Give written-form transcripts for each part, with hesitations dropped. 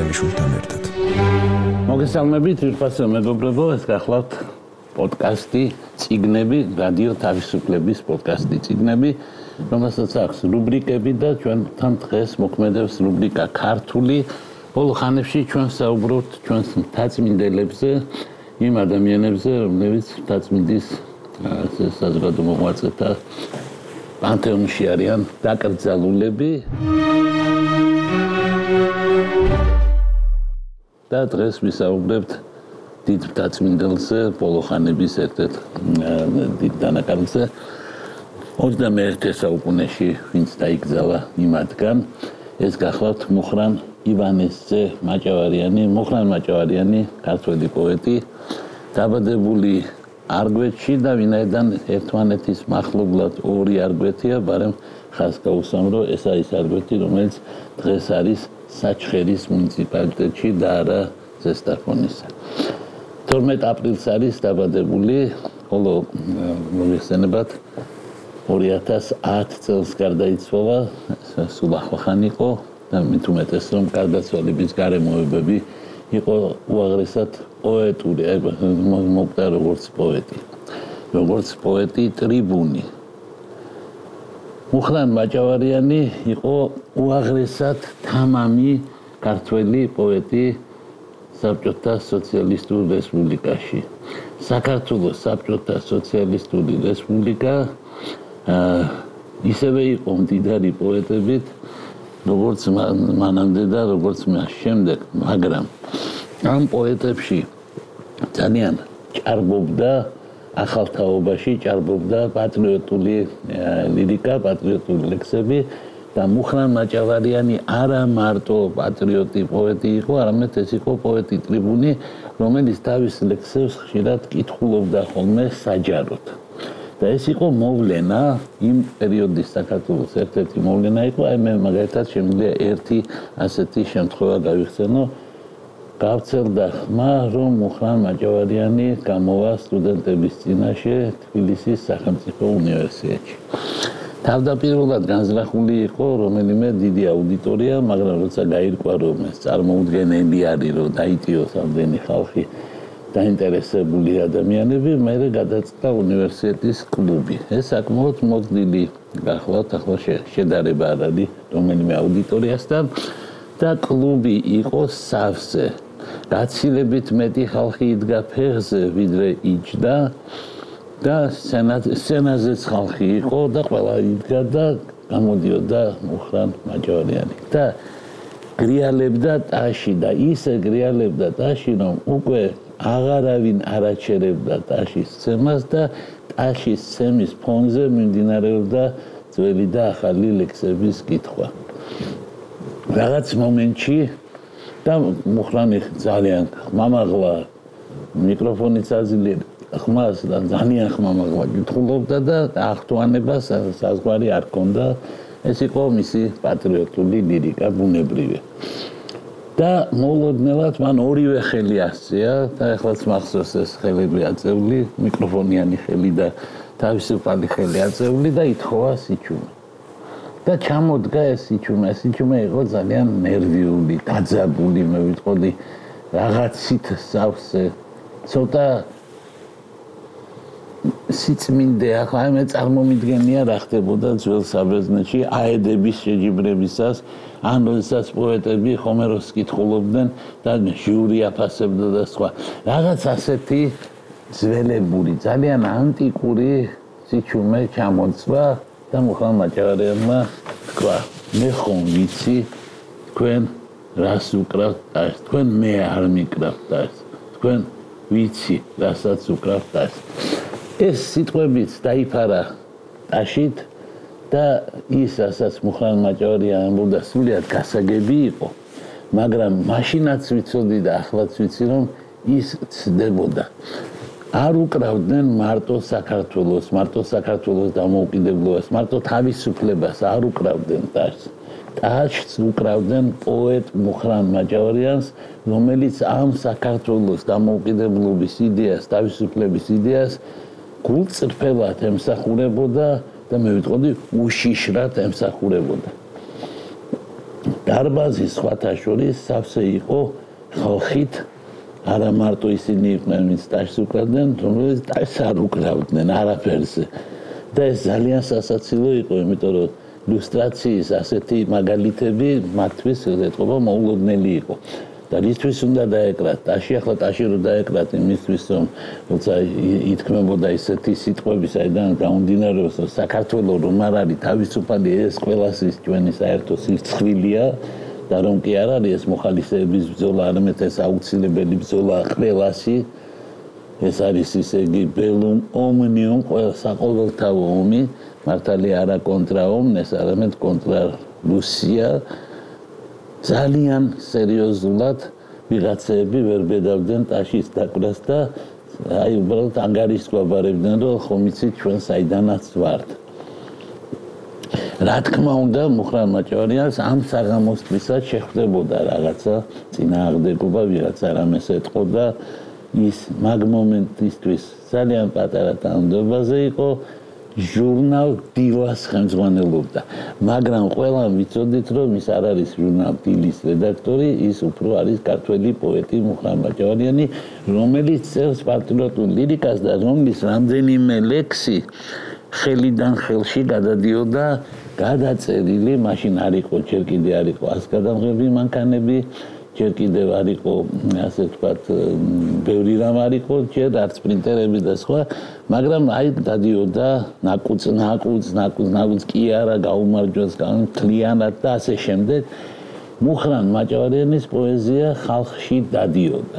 გრძელიშვილთან ერთად. მოგესალმებით, ვირფასო მეგობრებო, ეს გახლავთ პოდკასტი წიგნები, რადიო თავისუფლების პოდკასტი წიგნები, რომელსაც აქვს რუბრიკები და ჩვენთან დღეს მოქმედებს რუბრიკა ქართული. ბოლო ხანებში ჩვენ საუბრობთ ჩვენს მთაწმინდელებზე, იმ ადამიანებზე, რომლებიც მთაწმინდის საზოგადო მოღვაწეთა პანთეონში არიან დაკრძალულები. და დღეს ვისაუბრებთ დიდ მთაწმინდელზე, ბოლო ხანების ერთ-ერთ დიდ დანაკარგზე, 21 საუკუნეში, ვინც დაიკრძალა იმათგან, ეს გახლავთ მუხრან ივანესძე მაჭავარიანი. მუხრან მაჭავარიანი, ქართველი პოეტი, დაბადებული არგვეთში და ვინაიდან ერთმანეთის მახლობლად ორი არგვეთია, მაგრამ ხაზს გაუსვამ, რომ ესა ის არგვეთი, რომელიც დღეს არის საჩხერის მუნიციპალიტეტში და არა ზესტაფონისა. 12 აპრილს არის დაბადებული, ხოლო მოგეხსენებათ 2010 წელს გარდაიცვალა, სულ ახლახანი იყო და მით უმეტეს რომ გარდაცვალების გარემოებები იყო უაღრესად პოეტური, მოკვდა როგორც პოეტი ტრიბუნი. მუხრან მაჭავარიანი იყო უაღრესად თამამი ქართველი პოეტი საბჭოთა სოციალისტურ რესპუბლიკაში. საქართველოს საბჭოთა სოციალისტური რესპუბლიკა ისევე იყო მდიდარი პოეტებით, როგორც მანამდე და როგორც მას შემდეგ, მაგრამ ამ პოეტებში ძალიან ჭარბობდა ახალთაობაში, ჭარბობდა პატრიოტული ლირიკა, პატრიოტული ლექსები და მუხრან მაჭავარიანი არა მარტო პატრიოტი პოეტი იყო, არამედ ეს იყო პოეტი ტრიბუნი, რომელიც თავის ლექსებს ხშირად კითხულობდა ხოლმე საჯაროდ. და ეს იყო მოვლენა, იმ პერიოდის საქართველოს ერთ-ერთი მოვლენა იყო, აი მე მაგალითად შემიძლია ერთი ასეთი შემთხვევა გავიხსენო. გავცელდა ხმა, რომ მუხრან მაჭავარიანი გამოვა სტუდენტების წინაშე თბილისის სახელმწიფო უნივერსიტეტში. თავდაპირველად განზრახული იყო რომელიმე დიდი აუდიტორია, მაგრამ როცა გაირკვა, რომ ეს წარმოუდგენელი არის, რომ დაიტიოს ამდენი ხალხი დაინტერესებული ადამიანები, მერე გადაწყდა უნივერსიტეტის კლუბი. ეს საკმაოდ მოდრილი გახლავთ, ახლა შედარება არ არის რომელიმე აუდიტორიასთან და კლუბი იყო სავსე. გაცილებით მეტი ხალხი იდგა ფეხზე, ვიდრე იჯდა და სცენაზეც ხალხი იყო და ყველა იდგა და გამოდიოდა მუხრან მაჭავარიანი. და გრიალებდა ტაში და ისე გრიალებდა ტაში, რომ უკვე აღარავინ არაჩერებდა ტაშის ცემას და ტაშის ცემის ფონზე მიმდინარეობდა ძველი და ახალი ლექსების კითხვა. რაღაც მომენტში და მუხრანი ძალიან ხმამაღლა მიკროფონიც აძლიერდა ხმას და ძალიან ხმამაღლა კითხულობდა და აღთვანებას საზღვარი არ ჰქონდა. ეს იყო მისი პატრიოტული ლირიკა ბუნებრივი. და მოულოდნელად მან ორივე ხელი ასწია და ახლაც მახსოვს ეს ხელები აწეული, მიკროფონიანი ხელი და თავისუფალი ხელი აწეული და ითხოვა სიჩუმე. და ჩამოდგა ეს სიჩუმე იყო ძალიან ნერვიული, დაძაბული, მე ვიტყოდი რაღაცით სავსე, ცოტა სიწმინდე, ახლა მე წარმომიდგენია რა ხდებოდა ძველ საბერძნეთში აედების შეჯიბრებისას, ან როდესაც პოეტები ჰომეროს კითხულობდნენ და ჟიური აფასებდა და სხვა. რაღაც ასეთი ძველებური, ძალიან ანტიკური სიჩუმე ჩამოწვა და მუხრან მაჭავარიანმა თქვა, მე ხომ ვიცი თქვენ რას უკრავთ ტაშს, თქვენ მე არ მიკრავთ ტაშს, თქვენ ვიცი რასაც უკრავთ ტაშს. ეს სიტყვებიც დაიფარა ტაშით და ის, რასაც მუხრან მაჭავარიანი ამბობდა, სულიად გასაგები იყო, მაგრამ მაშინაც ვიცოდი და ახლაც ვიცი, რომ ის ცდებოდა. არ უკრავდნენ მარტო საქართველოს დამოუკიდებლობას, მარტო თავისუფლებას არ უკრავდნენ ტაშს. ტაშს უკრავდნენ პოეტ მუხრან მაჭავარიანს, რომელიც ამ საქართველოს დამოუკიდებლობის იდეას, თავისუფლების იდეას გულწრფელად ემსახურებოდა და მე ვიტყოდი უშიშრად ემსახურებოდა. დარბაზი სხვათა შორის სავსე იყო ხალხით, არა მარტო ისინი იყვნენ, ვინც ტაშს უკრავდნენ, რომელიც ტაშს არ უკრავდნენ არაფერზე. და ეს ძალიან სასაცილო იყო, იმიტომ რომ ილუსტრაციის ასეთი მაგალითები მათთვის ეთყობა მოულოდნელი იყო. და რისთვის უნდა დაეკრათ ტაში, ახლა ტაში რო დაეკრათ იმისთვის, რომ როცა ითქმებოდა ისეთი სიტყვები, საიდან გამომდინარეობს, რომ საქართველოს რომ არ არის თავისუფალი, ეს ყველასის ჩვენი საერთო სირცხვილია და რომ კი არ არის ეს მოხალისეების ბრძოლა, არამედ ეს აუცილებელი ბრძოლა ყველასი. ეს არის ისე იგი ბელუმ ომნიუმ, საყოველთაო ომი, მართალია არა კონტრა ომნეს, არამედ კონტრა რუსია. ძალიან სერიოზულად ვიღაცები ვერ ბედავდნენ ტაშის დაკვრას და აი უბრალოდ ანგარიშგვაბარებდნენ, რომ ხომ იცით ჩვენ საიდანაც ვართ. რა თქმა უნდა, მუხრან მაჭავარიანს ამ საღამოსთვისაც შეხვდებოდა რაღაცა წინააღმდეგობა, ვიღაცა რამეს ეტყოდა. ის მაგ მომენტისთვის ძალიან პატარა თანამდებობაზე იყო, ჟურნალ დილას ხელმძღვანელობდა. მაგრამ ყველამ ვიცოდით, რომ ის არ არის ჟურნალ დილის რედაქტორი, ის უფრო არის ქართველი პოეტი მუხრან მაჭავარიანი, რომელიც წერს პატრიოტულ ლირიკას და რომლის რამდენიმე ლექსი ხელიდან ხელში გადადიოდა გადაწერილი, მაშინ არ იყო, ჯერ კიდე არ იყო ასგადამღები მანქანები, ჯერ კიდევ არ იყო, ასე ვთქვათ, ბევრი რამ არ იყო, ჯერ არც პრინტერები და სხვა, მაგრამ აი დადიოდა ნაკუწ კი არა, გაუმარჯოს, მთლიანად და ასე შემდეგ. მუხრან მაჭავარიანის პოეზია ხალხში დადიოდა.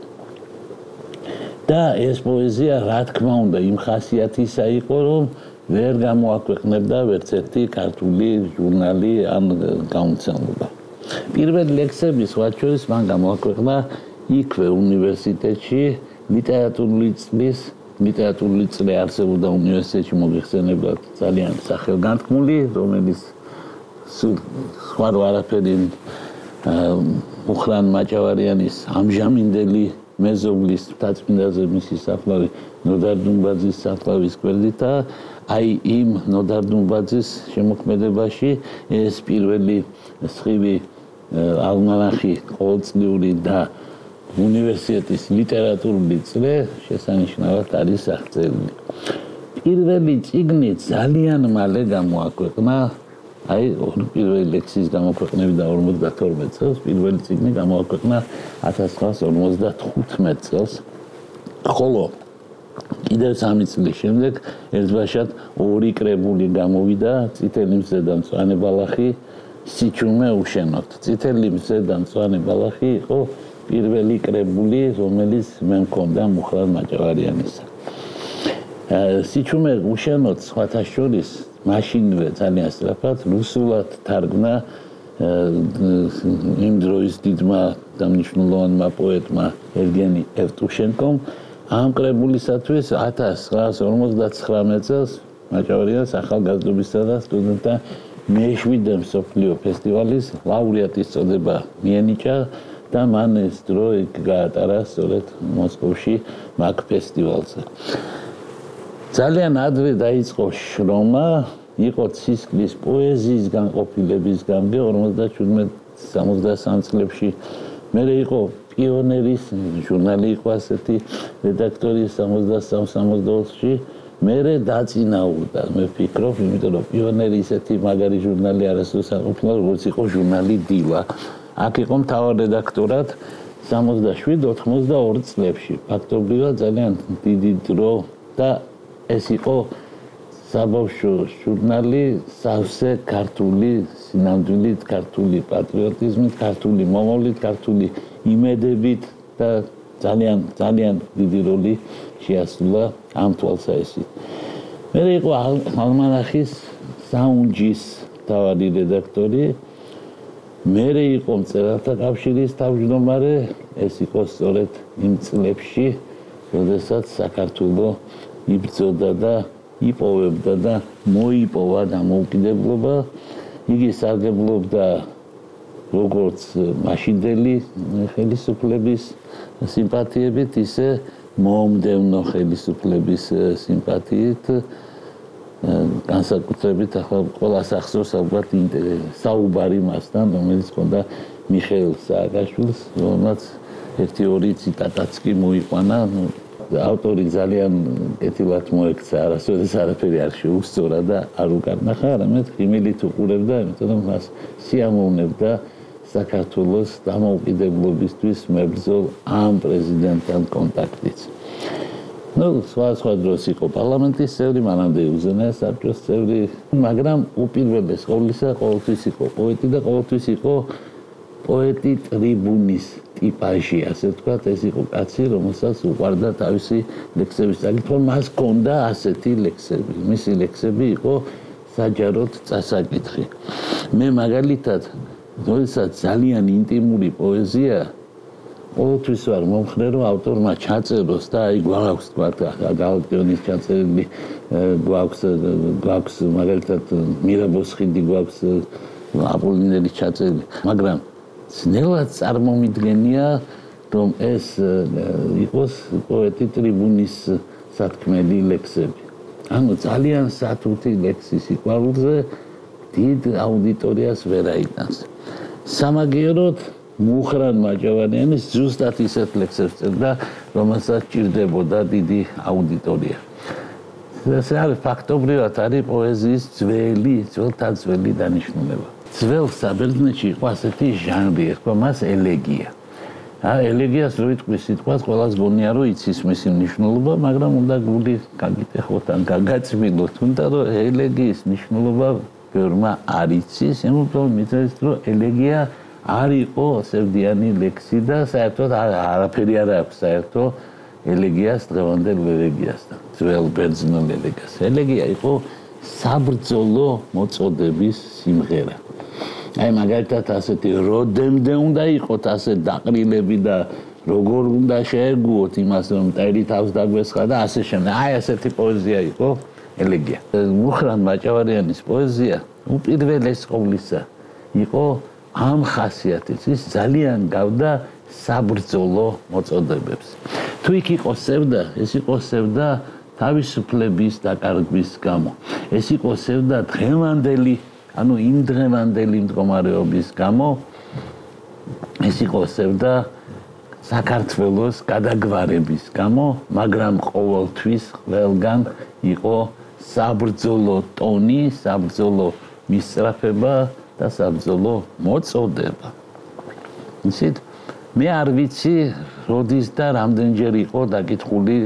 და ეს პოეზია, რა თქმა უნდა, იმ ხასიათისა იყო, რომ ვერ გამოაქვეყნებდა ვერც ერთი ქართული ჟურნალი ან გამომცემლობა. პირველი ლექსები სხვა შორის მან გამოაქვეყნა იქვე უნივერსიტეტში, ლიტერატურული წლე არსებობდა უნივერსიტეტში მოგეხსენებათ ძალიან სახელგანთქმული, რომელიც სხვა არაფერი მუხრან მაჭავარიანის ამჟამინდელი მეზობლის თაწმინდაზე მისი საფლავი ნოდარ დუმბაძის საფლავის გვერდითა. აი იმ ნოდარ დუმბაძის შემოქმედებაში ეს პირველი სხივი ალმანახი ყოველწლიური და უნივერსიტეტის ლიტერატურული წრე შესანიშნავად არის აღწერილი. პირველი წიგნი ძალიან მალე გამოაქვეყნა, აი პირველი ლექსის გამოქვეყნებიდან 52 წელს, პირველი წიგნი გამოაქვეყნა 1955 წელს, ხოლო კიდევ 3 წლის შემდეგ ერთბაშად ორი კრებული გამოვიდა, წითელი მზე და მწვანე ბალახი, სიჩუმე უშენოთ. წითელი მზე და მწვანე ბალახი იყო პირველი კრებული, რომელიც მე მქონდა მუხრან მაჭავარიანისა. სიჩუმე უშენოთ სხვათა შორის მაშინვე ძალიან სწრაფად რუსულად თარგმნა იმ დროის დიდმა და მნიშვნელოვანმა პოეტმა ევგენი ევტუშენკომ. ამ კრებულისათვის 1959 წელს მაჭავარიანს ახალგაზრდობისა და სტუდენტთა მე-7 მსოფლიო ფესტივალის ლაურეატის წოდება მიენიჭა და მან ეს დრო გაატარა სწორედ მოსკოვში მაგ ფესტივალზე. ძალიან ადრე დაიწყო შრომა, იყო ცისკრის პოეზიის განყოფილების გამგე 57-63 წლებში. მერე იყო პიონერის ჟურნალი იყო ასეთი რედაქტორი 63-64-ში. მერე დაწინაურდა, მე ვფიქრობ, იმიტომ რომ პიონერი ისეთი მაგარი ჟურნალი არასდროს არ ყოფილა, როგორც იყო ჟურნალი დილა. აქ იყო მთავარ რედაქტორად 77-82 წლებში. ფაქტობრივად ძალიან დიდი დრო და ეს იყო საბავშვო ჟურნალი, სავსე ქართული სინამდვილით, ქართული პატრიოტიზმით, ქართული მომავლით, ქართული იმედებით და ძალიან დიდი როლი შეასრულა ამ თვალსაჩინით. მე იყო ალმანახის საუნჯის თავადი რედაქტორი, მე იყო მწერალთა კავშირის თავმჯდომარე, ეს იყო სწორედ იმ წლებში, როდესაც საქართველოს იბრძოდა და იპოვებდა და მოიპოვა დამოუკიდებლობა. იგი სარგებლობდა როგორც მაშინდელი ხელისუფლების სიმპათიებით, ისე მომდევნო ხელისუფლების სიმპათიით. განსაკუთრებით ახლა ყველას ახსოვს ალბათ საუბარი მასთან, რომელიც ჰქონდა მიხეილ სააკაშვილს, რომელმაც 1-2 ციტატაც კი მოიყვანა. ავტორი ძალიან კეთილად მოექცა, არასოდეს არაფერი არ შეუსწორა და არ უკარნახა, არამედ ღიმილით უყურებდა, იმიტომ რომ მას სიამოვნებდა საქართველოს დამოუკიდებლობისთვის მებრძოლ ამ პრეზიდენტთან კონტაქტიც. სხვა დროს იყო პარლამენტის წევრი, მანამდე უზენაეს საბჭოს წევრი, მაგრამ უპირველეს ყოვლისა ყოველთვის იყო პოეტი და ყოველთვის იყო პოეტი ტრიბუნის ტიპაჟი, ასე ვთქვათ, ეს იყო კაცი, რომელსაც უყვარდა თავისი ლექსების წაკითხვა, მას ჰქონდა ასეთი ლექსები. მისი ლექსები იყო საჯაროდ წასაკითხი. მე მაგალითად, როდესაც ძალიან ინტიმური პოეზია ყოველთვის ვარ მომხრე, რომ ავტორმა ჩაწეროს და აი გვაქვს თქვა გალაქტიონის ჩაწერილი, გვაქვს მაგალითად მირაბოსხიდი, გვაქვს აპოლინერის ჩაწერილი, მაგრამ ძნელად წარმომიდგენია, რომ ეს იყოს პოეტი ტრიბუნის სათქმელი ლექსები. ანუ ძალიან სათუთი ლექსი სიყვარულზე დიდ აუდიტორიას ვერ აიტანს. სამაგიეროდ მუხრან მაჭავანიანის ზუსტად ისეთ ლექსებს წერდა, რომელსაც ჭირდებოდა დიდი აუდიტორია. ეს არის ფაქტობრივად არის პოეზიის ძველი დანიშნულება. ძველ საბერძნეთში იყო ასეთი ჟანრი, ერქვა მას ელეგია. ელეგიას რო იტყვის სიტყვას, ყველას გონია რომ იცის მისი მნიშვნელობა, მაგრამ უნდა გული გაგიტეხოთ ან გაგაწმილოთ, თუნდა რომ ელეგიის მნიშვნელობა ბევრმა არ იცის, იმიტომ მითხრეს რომ ელეგია არ იყო სევდიანი ლექსი და საერთოდ არაფერი არ აქვს საერთო ელეგიას დღევანდელ ელეგიასთან, ძველ ბერძნულ ელეგიას. ელეგია იყო საბრძოლო მოწოდების სიმღერა. აი მაგალითად ასეთი როდემდე უნდა იყოთ ასე დაყრილები და როგორ უნდა შეეგუოთ იმას რომ მტერი თავს დაგვესხა და ასე შემდეგ. აი ასეთი პოეზია იყო ელეგია. მუხრან მაჭავარიანის პოეზია უპირველეს ყოვლისა იყო ამ ხასიათის, ის ძალიან გავდა საბრძოლო მოწოდებებს. თუ იქ იყო სევდა, ეს იყო სევდა თავისუფლების დაკარგვის გამო. ეს იყო სევდა დღევანდელი, ანუ იმ დღევანდელი მდგომარეობის გამო, ეს იყო სევდა საქართველოს გადაგვარების გამო, მაგრამ ყოველთვის ყველგან იყო საბრძოლო ტონი, საბრძოლო მისწრაფება და საბრძოლო მოწოდება. იცით, მე არ ვიცი, როდის და რამდენჯერ იყო დაკითხული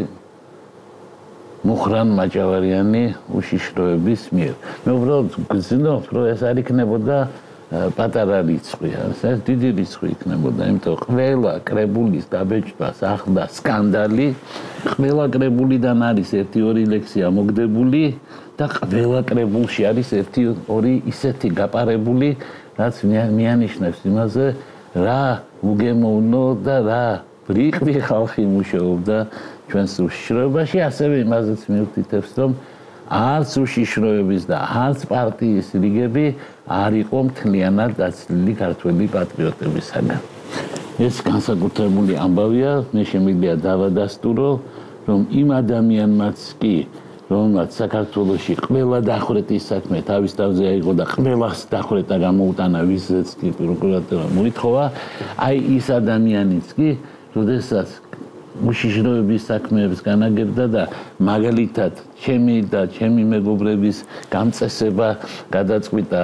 მუხრან მაჭავარიანი უშიშროების მიერ. მე უბრალოდ გძნობ, რომ ეს არ იქნებოდა პატარა რიცხვი, ეს დიდი რიცხვი იქნებოდა, იმიტომ ყველა კრებულის დაბეჭდას ახდა სკანდალი, ყველა კრებულიდან არის 1-2 ლექსია მოგდებული და ყველა კრებულში არის 1-2 ისეთი გაპარებული, რაც მიანიშნებს იმაზე, რა უგემოვნო და რა ბრიყვი ხალხი მუშაობდა ჩვენს უშიშროებაში, ასევე იმაზეც მივთითებს, რომ არც უშიშროების და არც პარტიის რიგები არ იყო მთლიანად დაცლილი ქართველი პატრიოტებისაგან. ეს განსაკუთრებული ამბავია, მე შემიძლია დავადასტურო, რომ იმ ადამიანმაც კი, რომელმაც საქართველოში ყველა დახვრეტის საქმე თავის თავზე აიღო და ყველას დახვრეტა გამოუტანა, ვისაც კი პროკურატურა მოითხოვა, აი ის ადამიანიც კი, როდესაც უშიშროების საქმეებს განაგებდა და მაგალითად ჩემი და ჩემი მეგობრების გამწესება გადაწყვიტა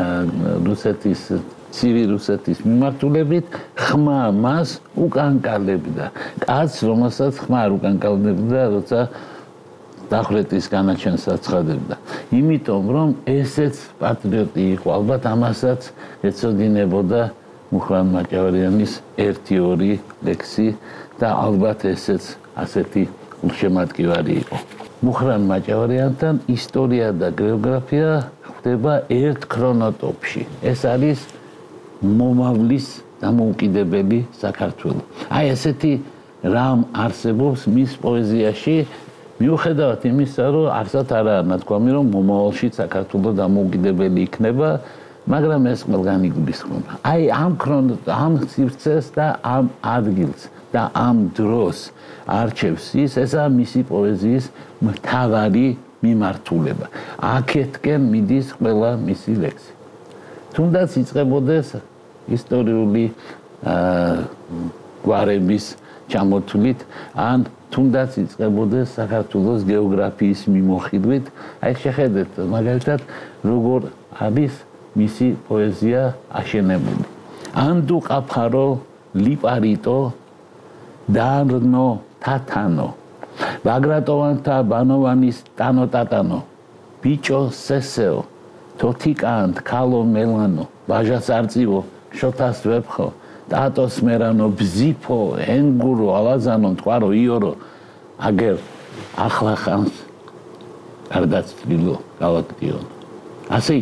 რუსეთის ცივი რუსეთის მიმართულებით, ხმა მას უკანკალებდა. კაცს, რომელსაც ხმა არ უკანკალებდა, როცა დახვრეტის განაჩენს აცხადებდა. იმიტომ რომ ესეც პატრიოტი იყო, ალბათ ამასაც ეწოდინებოდა მუხრან მაჭავარიანის 1-2 ლექსი და ალბათ ესეც ასეთი ულშემატკივარი იყო. მუხრან მაჭავარიანთან ისტორია და გეოგრაფია ხდება ერთ ქრონოტოპში. ეს არის მომავლის დამოუკიდებელი საქართველო. აი ესეთი რამ არსებობს მის პოეზიაში, მიუხედავად იმისა, რომ არსად არა ნათქვამი, რომ მომავალში საქართველო დამოუკიდებელი იქნება, მაგრამ ეს ყველგან იგულისხმება. აი ამ სივრცეს და ამ ადგილს და ამ დროს არჩევს ისაა მისი პოეზიის მთავარი მიმართულება. აქეთკენ მიდის ყველა მისი ლექსი. თუნდაც იწყებოდეს ისტორიული გვარების ჩამოთვლით, ან თუნდაც იწყებოდეს საქართველოს გეოგრაფიის მიმოხილვით, აი შეხედეთ მაგალითად როგორ არის მისი პოეზია აშენებული. ანდუ ყაფარო ლიპარიტო დარნო თათანო ბაგრატოვანთა ბანოვანის ტანო ტატანო ბიჭო სესეო თოთიკანთ ქალო მელანო ბაჟას არწივო შოთას ვეფხო ტატოს მერანო ბზიფო ენგურო ალაზანო თყარო იორო აგერ ახლა ხანს გარდაცვლილო გავაკეთიონ ასე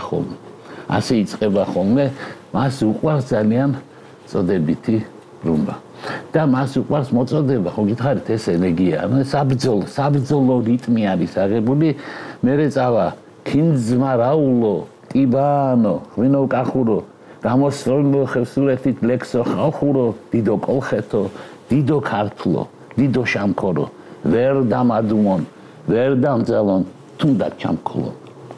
იწყება ხოლმე მას უყვარს ძალიან წოდებითი რუმბა და მას უყვარს მოწოდება ხო გითხარით ეს ელეგია საბრძოლო რიტმი არის აღებული მერე წავა ქინძმა რაულო ტიბანო ღვინო კახურო გამოსროლო ხევსურეთით ლექსო ხალხურო დიდო კოლხეთო დიდო ქართლო დიდო შამქორო ვერ დამადუმონ ვერ დამძალონ თუნდაც ჩამქოლო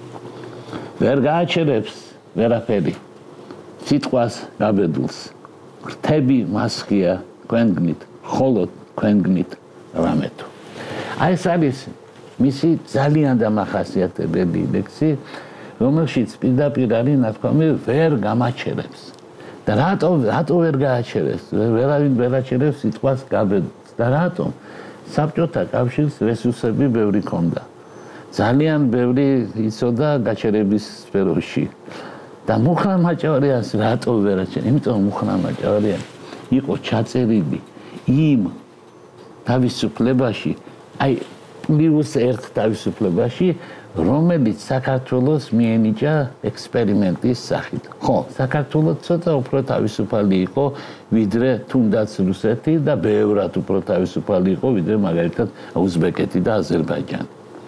ვერ გააჩერებს ვერაფერი სიტყვას გაბედულს ღვთები მასხია ქვენგნით ხოლოდ ქვენგნით რამეთო აი ეს არის მისი ძალიან დამახასიათებელი ლექსი რომელშიც პირდაპირ არის ნათქვამი ვერ გამაჩერებს და რატო ვერ გააჩერებს ვერავინ ვერ აჩერებს სიტყვას გაბედულს და რატომ საბჭოთა კავშირს რესურსები ბევრი ჰქონდა ძალიან ბევრი იცოდა გაჩერების სფეროში და მუხრან მაჭავარიანს რატო ვერ აჩერებს იმიტომ მუხრან მაჭავარიანი იყო ჩაწერილი იმ თავისუფლებაში აი პლუს ერთ თავისუფლებაში რომელიც საქართველოს მიენიჭა ექსპერიმენტის სახით ხო საქართველოს ცოტა უფრო თავისუფალი იყო ვიდრე თუნდაც რუსეთი და ბევრად უფრო თავისუფალი იყო ვიდრე მაგალითად უზბეკეთი და აზერბაიჯანი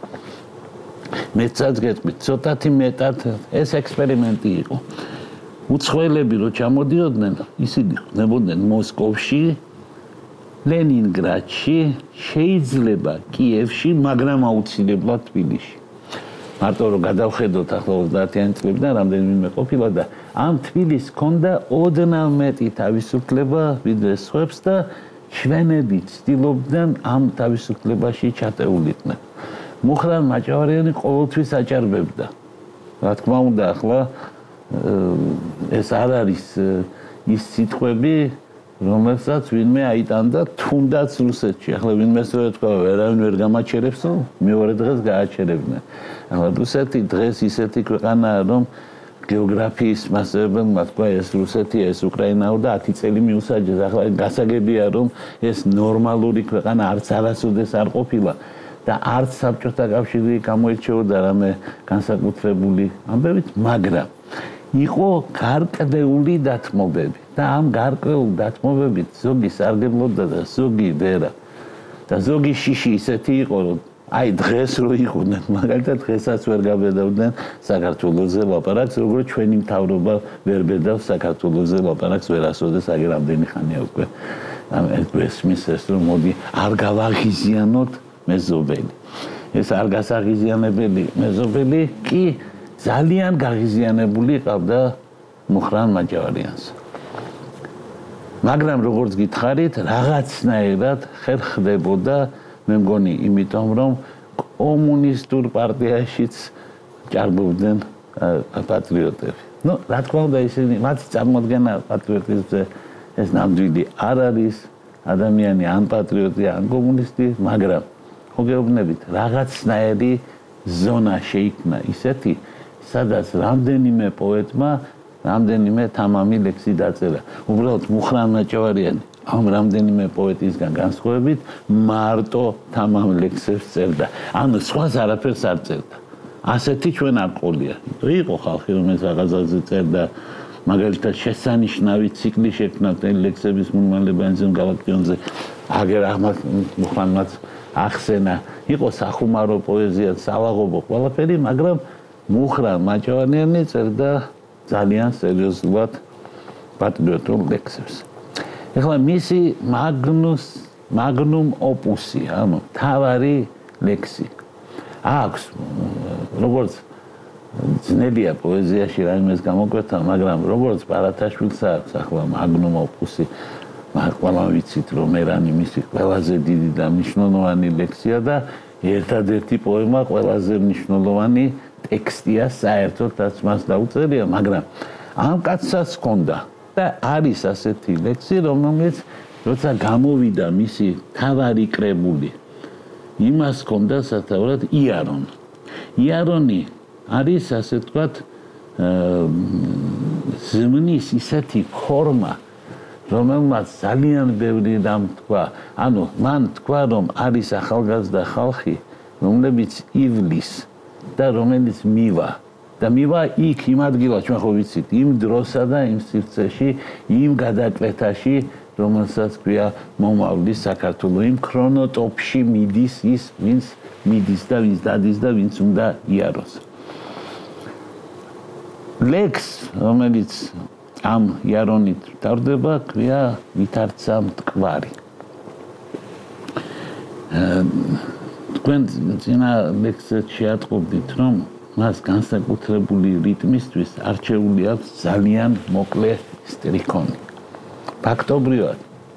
მეცაც გეტყვით ცოტათი მეტად ეს ექსპერიმენტი იყო უცხოელები რო ჩამოდიოდნენ ისინი ხდებოდნენ მოსკოვში ლენინგრადში შეიძლება კიევში მაგრამ აუცილებლად თბილისში მარტო რომ გადავხედოთ ახლა 30-იანი წლებიდან რამდენიმე ყოფილა და ამ თბილისს ჰქონდა ოდნავ მეტი თავისუფლება ვიდრე სხვებს და ჩვენები ცდილობდნენ ამ თავისუფლებაში ჩატეულიყვნენ მუხრან მაჭავარიანი ყოველთვის აჭარბებდა რა თქმა უნდა ახლა ეს არ არის ის სიტყვები რომელსაც ვინმე აიტანდა თუნდაც რუსეთში ახლა ვინმეს რო ეთქვა ვერავინ ვერ გამაჩერებსო მეორე დღეს გააჩერებდნენ ახლა რუსეთი დღეს ისეთი ქვეყანაა რომ გეოგრაფიის მასწავლებელმა თქვა ეს რუსეთი ეს უკრაინაა და 10 წელი მიუსაჯეს ახლა გასაგებია რომ ეს ნორმალური ქვეყანა არც არასოდეს არ ყოფილა და არც საბჭოთა კავშირი გამოირჩეოდა რამე განსაკუთრებული ამბებით მაგრამ იყო გარკვეული დათმობები და ამ გარკვეულ დათმობებით ზოგი სარგებლობდა და ზოგი ვერა და ზოგი შიში ისეთი იყო რომ აი დღეს რო იყვნენ მაგალითად დღესაც ვერ გაბედავდნენ საქართველოზე ლაპარაკს როგორც ჩვენი მთავრობა ვერ ბედავს საქართველოზე ლაპარაკს ვერასოდეს აგერ ამდენი ხანია უკვე ამ ესმის ეს რომ მოდი არ გავაღიზიანოთ მეზობელი ეს არ გასაღიზიანებელი მეზობელი კი ძალიან გაღიზიანებული ყავდა მუხრან მაჭავარიანს მაგრამ როგორც გითხარით რაღაცნაირად ხერხდებოდა მე მგონი იმიტომ რომ კომუნისტურ პარტიაშიც ჭარბობდნენ პატრიოტები ნუ რა თქმა უნდა ისინი მათი წარმოდგენა პატრიოტიზმზე ეს ნამდვილი არ არის ადამიანი ან პატრიოტი ან კომუნისტი მაგრამ მოგეუბნებით რაღაცნაირი ზონა შეიქმნა ისეთი სადაც რამდენიმე პოეტმა რამდენიმე თამამი ლექსი დაწერა უბრალოდ მუხრან მაჭავარიანი ამ რამდენიმე პოეტისგან განსხვავებით მარტო თამამ ლექსებს წერდა ანუ სხვას არაფერს არ წერდა ასეთი ჩვენ არ ყოლია იყო ხალხი რომელიც რაღაცაზე წერდა მაგალითად შესანიშნავი ციკლი შექმნა ლექსების მომალებანზე გალაქტიონზე აგერ ახმად მუხრანმაც ახსენა იყო სახუმარო პოეზია სალაღობო ყველაფერი მაგრამ მუხრან მაჭავარიანი წერდა ძალიან სერიოზულად პატრიოტულ ლექსებს ეხლა მისი მაგნუმ ოპუსი ანუ თავარი ლექსი აქვს როგორც ძნელია პოეზიაში რაიმეს გამოკვეთა, მაგრამ როგორც ბარათაშვილს აქვს ახლა მაგნუმ ოპუსი, ყველა ვიცით რომ ერანი მისი ყველაზე დიდი და მნიშვნელოვანი ლექსია და ერთადერთი პოემა ყველაზე მნიშვნელოვანი ტექსტია საერთოდ რაც მას დაუწერია, მაგრამ ამ კაცსაც ჰქონდა და არის ასეთი ლექსი, რომელიც როცა გამოვიდა მისი თავარი კრებული, იმას ჰქონდა სათავრად იარონ. იარონი არის ასე ვთქვათ ზმნის ისეთი ფორმა, რომელმაც ძალიან ბევრი რამ თქვა. ანუ მან თქვა, რომ არის ახალგაზრდა ხალხი, რომლებიც ივლის და რომელიც მივა. და მივა იქ იმ ადგილას, ჩვენ ხო ვიცით, იმ დროსა და იმ სივრცეში, იმ გადაკვეთაში, რომელსაც ქვია მომავლის საქართველოს, იმ ქრონოტოპში მიდის ის, ვინც მიდის და ვინც დადის და ვინც უნდა იაროს. ლექს, რომელიც ამ იარონით დავდება, ქვია ვითარცა მტკვარი. თქვენ წინა ლექსზე შეატყობდით, რომ მას განსაკუთრებული რიტმისთვის არჩეული აქვს ძალიან მოკლე სტრიქონი. ფაქტობრივად,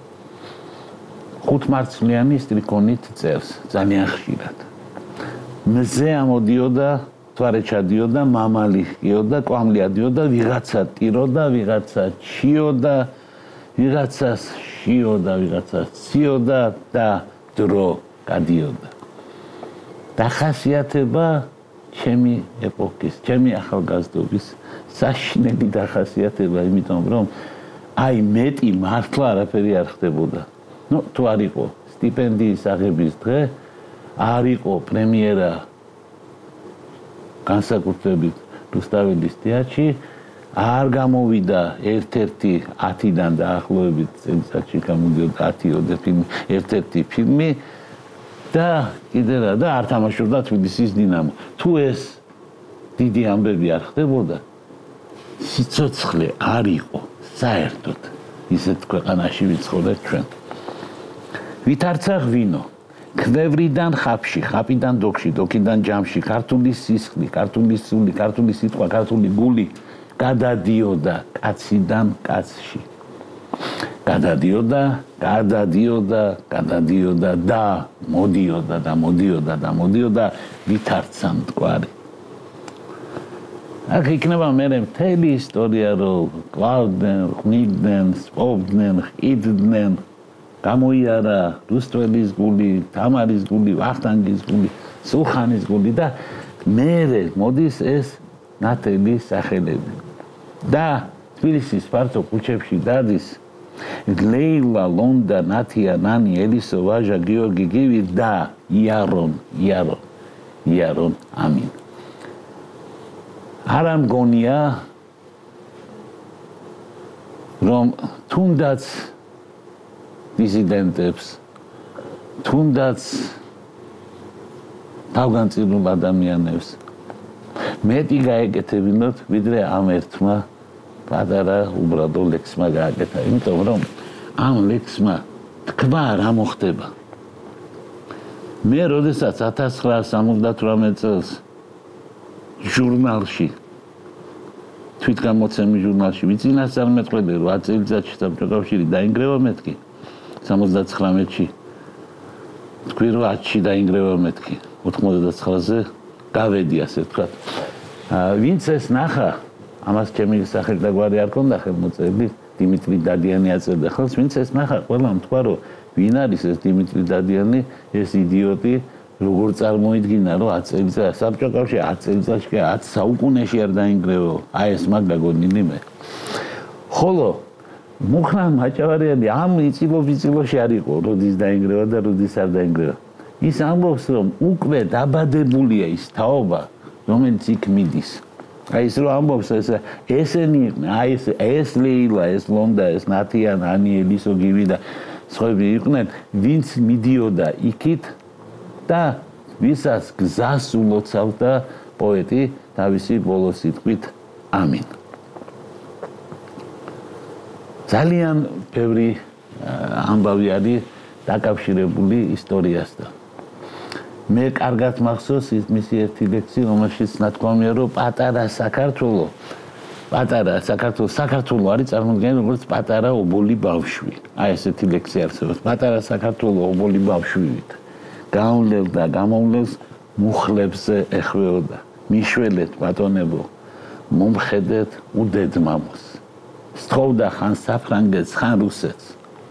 5 მარცვლიანი სტრიქონით წერს, ძალიან ხშირად. მზე ამოდიოდა, თვარე ჩადიოდა, მამალი ხიოდა, კვამლი ადიოდა, ვიღაცა ტიროდა, ვიღაცა ჩიოდა, ვიღაცას შიოდა, ვიღაცას ციოდა და დრო გადიოდა. დახასიათება ჩემი ეპოქის, ჩემი ახალგაზრდობის საშინელი დახასიათება, იმიტომ რომ აი მეტი მართლა არაფერი არ ხდებოდა. ნუ თუ არ იყო სტიპენდიის აღების დღე, არ იყო პრემიერა განსაკუთრებით რუსთაველის თეატრში, არ გამოვიდა ერთ-ერთი 10-დან დაახლოებით წელიწადში გამოდიოდა 10 ფილმი, ერთ-ერთი ფილმი და კიდე რა და არ თამაშობდა თბილისის დინამო. თუ ეს დიდი ამბები არ ხდებოდა, სიცოცხლე არ იყო საერთოდ ისეთ ქვეყანაში ვიცხოვრეთ ჩვენ. ვითარცა ღვინო, ქვევრიდან ხაფში, ხაპიდან დოქში, დოქიდან ჯამში, ქართული სისხლი, ქართული სული, ქართული სიტყვა, ქართული გული გადადიოდა კაციდან კაცში. გადადიოდა და მოდიოდა ვითარცა მტკვარი. აქ იქნება მერე მთელი ისტორია, რომ კლავდნენ, ხვიდნენ, სპობდნენ, ყიდდნენ, გამოიარა რუსტველის გული, თამარის გული, ვახტანგის გული, სულხანის გული და მერე მოდის ეს ნათელი სახელები. და თბილისის ფართო ქუჩებში დადის ლეილა, ლონდა, ნათია, ნანი, ელისო, ვაჟა, გიორგი, გივი და იარონ, ამინ. არ ამგონია, რომ თუნდაც დისიდენტებს, თუნდაც თავგანწირულ ადამიანებს მეტი გაეკეთებინოთ, ვიდრე ამ ერთმა პატარა უბრალო ლექსმა გააკეთა. იმიტომ რომ ამ ლექსმა თქვა რა მოხდება. მე როდესაც 1978 წელს ჟურნალში თვითგამოცემის ჟურნალში ვიცინასწარმეტყველი 8 წელიწადში საბჭოთა კავშირი დაინგრევა მეთქი 79-ში თქვი რომ 10-ში დაინგრევა მეთქი 99-ზე გავედი ასე ვთქვათ. ვინც ეს ნახა, ამას ჩემი სახელი და გვარი არ ქონდა ხელმოწერილი, დიმიტრი დადიანი აწერდა ხელს, ვინც ეს ნახა, ყველამ თქვა რომ ვინ არის ეს დიმიტრი დადიანი, ეს იდიოტი, როგორ წარმოიდგინა რომ 10 წელიწადში საბჭოთა კავშირი 10 წელიწადში 10 საუკუნეში არ დაინგრევა. აი ეს მაგ გაგონილი მე. ხოლო მუხრან მაჭავარიანი ამ იწილო-ბიწილოში არ იყო, როდის დაინგრევა და როდის არ დაინგრევა. ის ამბობს რომ უკვე დაბადებულია ის თაობა, რომელიც იქ მიდის. აი ის რომ ამბობს ესენი იყვნენ, აი ეს ლეილა, ეს ლონდა, ეს ნათია, ნანი, ელისო, გივი და სხვები იყვნენ, ვინც მიდიოდა იქით და ვისაც გზას ულოცავდა პოეტი თავისი ბოლო სიტყვით ამინ. ძალიან ბევრი ამბავი არის დაკავშირებული ისტორიასთან. მე კარგად მახსოვს მისი ერთი ლექსი, რომელშიც ნათქვამია, რომ პატარა საქართველო არის წარმოდგენილი როგორც პატარა ობოლი ბავშვი. აი ესეთი ლექსი არსებობს. პატარა საქართველო ობოლი ბავშვივით. გამავლევ და გამოვლევს მუხლებზე ეხვეოდა. მიშველეთ ბატონებო, მომხედეთ უდედმამოს. სთხოვდა ხან საფრანგეთს, ხან რუსეთს.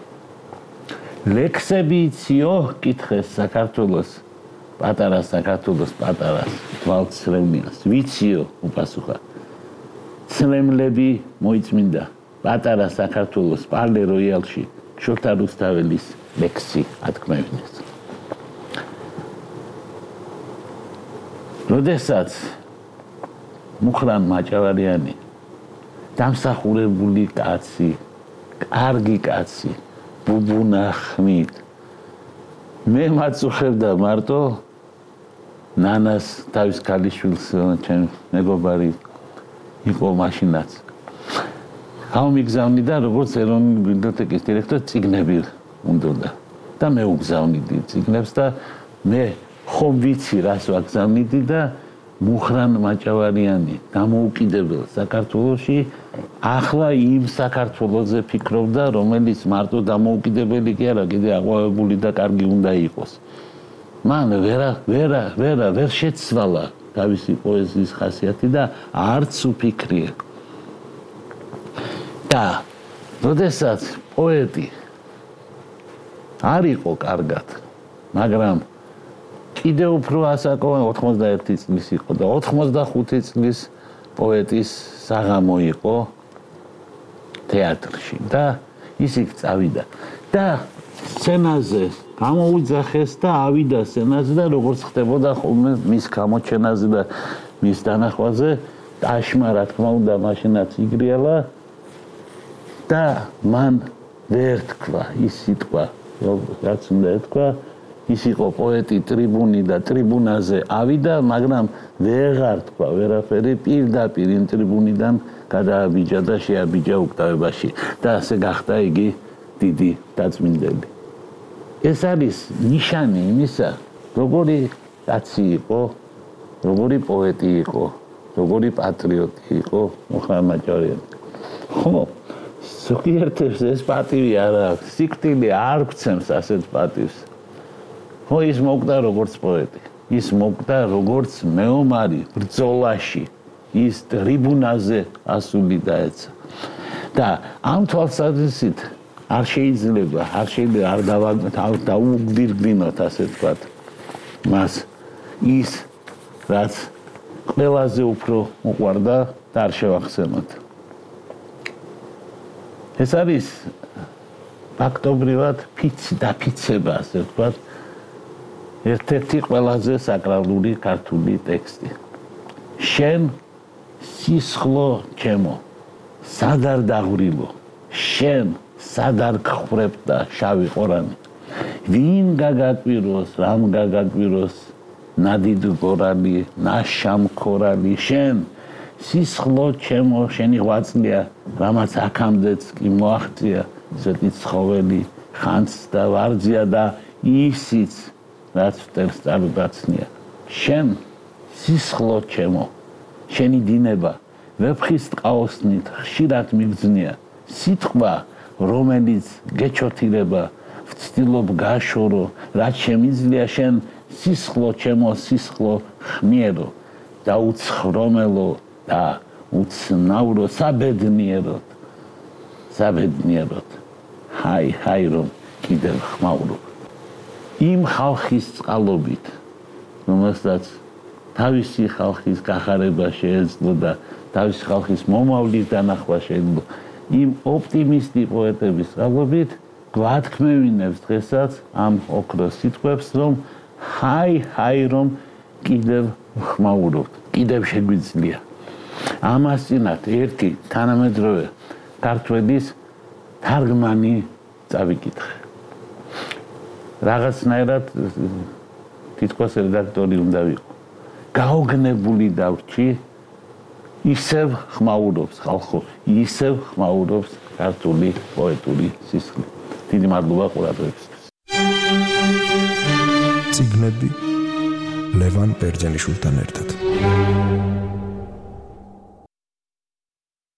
ლექსები ციო კითხეს საქართველოს, პატარას თვალცრემლიანს. ვიციო უპასუხა. ცრემლები მოიწმინდა პატარა საქართველოს პალე როიალში შოთა რუსთაველის ლექსი ათქმევინეს. როდესაც მუხრან მაჭავარიანი დამსახურებული კაცი, კარგი კაცი, ბუბუნა ხმით მე მაწუხებდა მარტო ნანას თავის ქალიშვილს ჩემ მეგობარი იყო მაშინაც. გამიგზავნიდა როგორც ეროვნული ბიბლიოთეკის დირექტორი წიგნები უნდოდა და მე უგზავნიდი წიგნებს და მე ხომ ვიცი რას ვაგზავნიდი და მუხრან მაჭავარიანი დამოუკიდებელ საქართველოში ახლა იმ საქართველოზე ფიქრობდა, რომელიც მარტო დამოუკიდებელი კი არა, კიდე აყვავებული და კარგი უნდა იყოს. მან ვერ შეცვალა თავისი პოეზიის ხასიათი და არც უფიქრია. და როდესაც პოეტი არ იყო კარგად, მაგრამ კიდევ უფრო ასაკოვანი 91 წლის იყო და 85 წლის პოეტის საღამო იყო თეატრში და ის იქ წავიდა და სცენაზე გამოუძახეს და ავიდა სცენაზე და როგორც ხდებოდა ხოლმე მის გამოჩენაზე და მის დანახვაზე ტაშმა რა თქმა უნდა მაშინაც იგრიალა და მან ვერ თქვა ის სიტყვა რაც უნდა ეთქვა ის იყო პოეტი ტრიბუნი და ტრიბუნაზე ავიდა მაგრამ ვეღარ თქვა ვერაფერი პირდაპირ იმ ტრიბუნიდან გადააბიჯა და შეაბიჯა უკტავებაში და ასე გახდა იგი დიდი დაწმინდელი. ეს არის ნიშანი იმისა, როგორი კაცი იყო, როგორი პოეტი იყო, როგორი პატრიოტი იყო მუხრან მაჭავარიანი. ხო, ზოგიერთებს ეს პატივი არ აქვს, სიკვდილი არ გვცემს ასეთ პატივს. ხო, ის მოკვდა როგორც პოეტი, ის მოკვდა როგორც მეომარი ბრძოლაში, ის ტრიბუნაზე ასული დაეცა. და ამ თვალსაზრისით არ შეიძლება არ დაუგვირგვინოთ ასე ვთქვათ მას ის რაც ყველაზე უფრო უყვარდა და არ შევახსენოთ. ეს არის ფაქტობრივად დაფიცება ასე ვთქვათ ერთ-ერთი ყველაზე საკრალური ქართული ტექსტი. შენ სისხლო ჩემო სად არ დაღვრილო შენ სად არ გხრებდა შავი ყორანი ვინ გაგაკვიროს რამ გაგაკვიროს ნადიდ გორალი ნაშამ ქორალი შენ სისხლო ჩემო შენი ღვაწლია რამაც აქამდეც კი მოაღწია ზეთი ცხოველი ხანც და ვარძია და ისიც რაც ფტერს წარუდაცნია შენ სისხლო ჩემო შენი დინება ვეფხის ტყაოსნით ხშირად მიგზნია სიტყვა რომელიც გეჩოთირება ვცდილობ გაშორო რაც შემიძლია შენ სისხლო ჩემო სისხლო ხმიერო და უცხრომელო და უცნაურო საბედნიეროდ ჰაი რომ კიდევ ხმაურო იმ ხალხის წყალობით რომელსაც თავისი ხალხის გახარება შეეძლო და თავისი ხალხის მომავლის დანახვა შეეძლო იმ ოპტიმისტი პოეტების წყალობით გვათქმევინებს დღესაც ამ ოქროს სიტყვებს რომ ჰაი რომ კიდევ ხმაურობთ კიდევ შეგვიძლია ამას წინათ ერთი თანამედროვე ქართველის თარგმანი წავიკითხე რაღაცნაირად თითქოს რედაქტორი უნდა ვიყო გაოგნებული დავრჩი ისევ ხმაურობს ხალხო ისევ ხმაურობს ქართული პოეტური სისხლი დიდი მადლობა ყურადღებისთვის. წიგნები ლევან ბერძენიშვილთან ერთად.